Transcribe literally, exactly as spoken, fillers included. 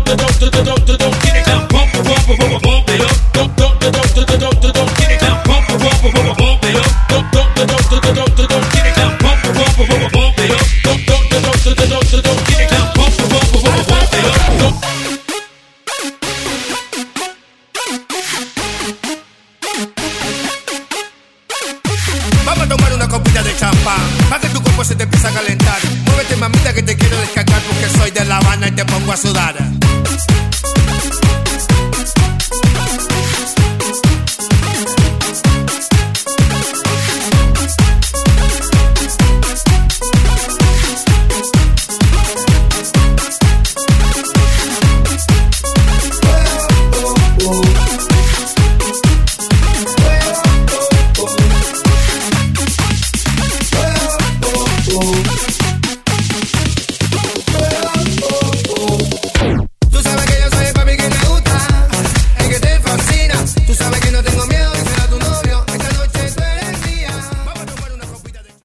Vamos a tomar una copita de champán, para que tu cuerpo se te empiece a calentar. Muévete, mamita, que te quiero descargar, porque soy de La Habana y te pongo a sudar.